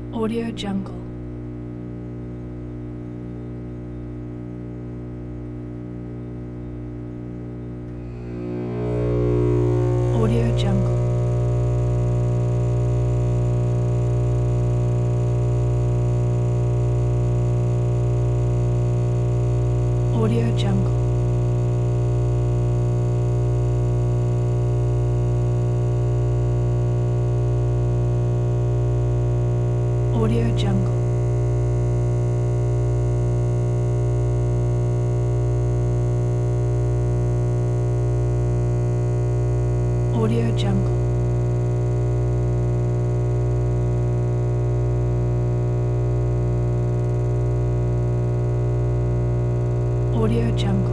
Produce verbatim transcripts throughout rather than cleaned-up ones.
Audio Jungle. Audio Jungle. Audio Jungle. Audio Jungle. Audio Jungle. Audio Jungle.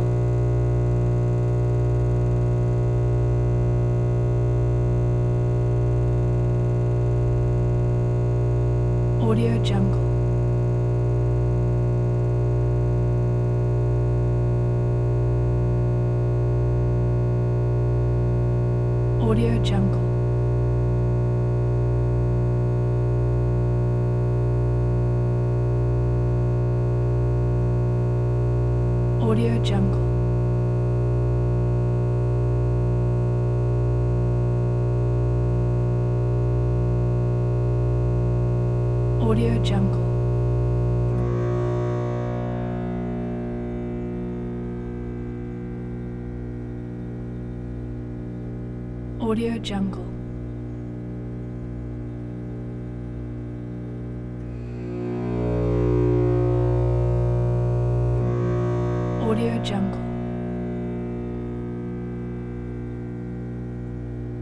Audio Jungle. Audio Jungle. Audio Jungle. Audio Jungle. Audio Jungle. Audio Jungle.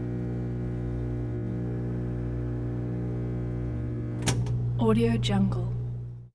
Audio Jungle.